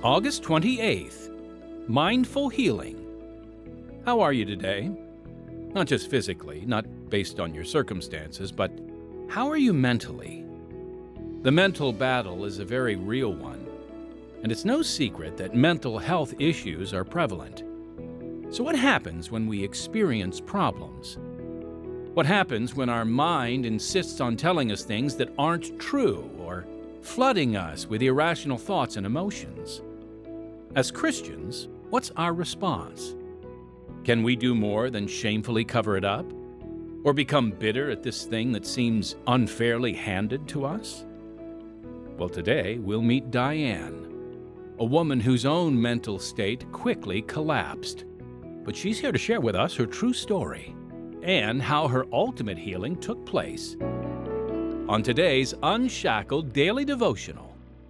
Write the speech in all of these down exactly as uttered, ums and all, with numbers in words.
August twenty-eighth, Mindful Healing. How are you today? Not just physically, not based on your circumstances, but how are you mentally? The mental battle is a very real one, and it's no secret that mental health issues are prevalent. So what happens when we experience problems? What happens when our mind insists on telling us things that aren't true or flooding us with irrational thoughts and emotions? As Christians, what's our response? Can we do more than shamefully cover it up? Or become bitter at this thing that seems unfairly handed to us? Well, today we'll meet Diane, a woman whose own mental state quickly collapsed. But she's here to share with us her true story and how her ultimate healing took place. On today's Unshackled Daily Devotional.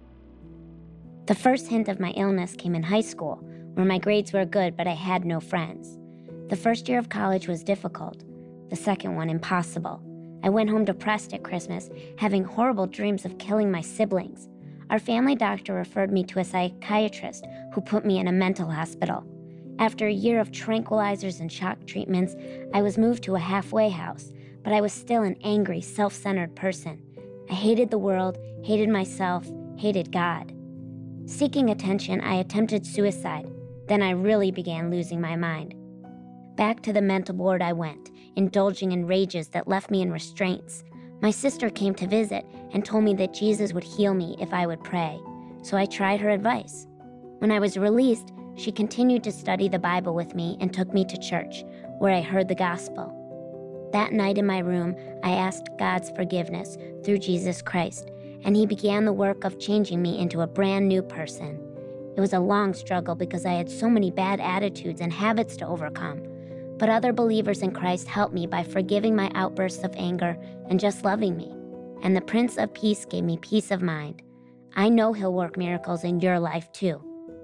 The first hint of my illness came in high school, where my grades were good but I had no friends. The first year of college was difficult, the second one impossible. I went home depressed at Christmas, having horrible dreams of killing my siblings. Our family doctor referred me to a psychiatrist who put me in a mental hospital. After a year of tranquilizers and shock treatments, I was moved to a halfway house, but I was still an angry, self-centered person. I hated the world, hated myself, hated God. Seeking attention, I attempted suicide. Then I really began losing my mind. Back to the mental ward I went, indulging in rages that left me in restraints. My sister came to visit and told me that Jesus would heal me if I would pray, so I tried her advice. When I was released, she continued to study the Bible with me and took me to church, where I heard the gospel. That night in my room, I asked God's forgiveness through Jesus Christ, and He began the work of changing me into a brand new person. It was a long struggle because I had so many bad attitudes and habits to overcome. But other believers in Christ helped me by forgiving my outbursts of anger and just loving me. And the Prince of Peace gave me peace of mind. I know He'll work miracles in your life too.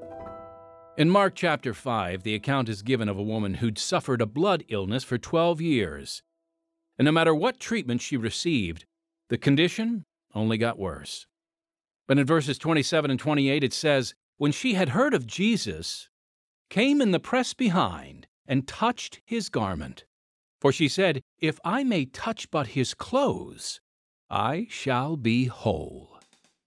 In Mark chapter five, the account is given of a woman who'd suffered a blood illness for twelve years. And no matter what treatment she received, the condition only got worse. But in verses twenty-seven and twenty-eight it says, "When she had heard of Jesus, came in the press behind, and touched His garment. For she said, If I may touch but His clothes, I shall be whole."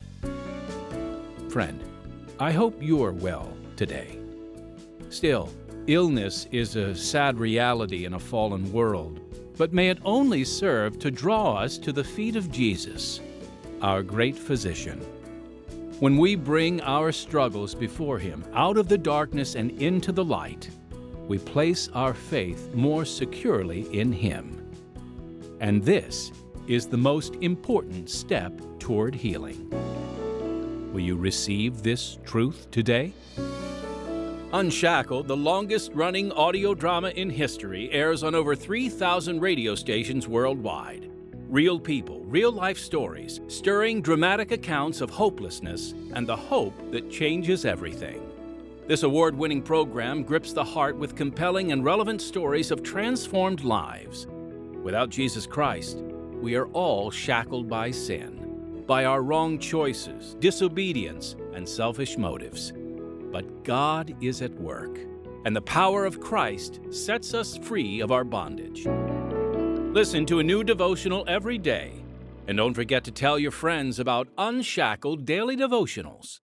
Friend, I hope you're well today. Still, illness is a sad reality in a fallen world, but may it only serve to draw us to the feet of Jesus, our great physician. When we bring our struggles before Him out of the darkness and into the light, we place our faith more securely in Him. And this is the most important step toward healing. Will you receive this truth today? Unshackled, the longest-running audio drama in history, airs on over three thousand radio stations worldwide. Real people, real-life stories, stirring dramatic accounts of hopelessness and the hope that changes everything. This award-winning program grips the heart with compelling and relevant stories of transformed lives. Without Jesus Christ, we are all shackled by sin, by our wrong choices, disobedience, and selfish motives. But God is at work, and the power of Christ sets us free of our bondage. Listen to a new devotional every day, and don't forget to tell your friends about Unshackled Daily Devotionals.